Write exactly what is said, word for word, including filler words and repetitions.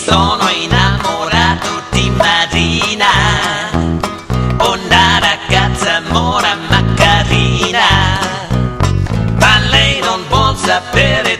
sono innamorato di Marina, una ragazza mora ma carina, ma lei non vuol sapere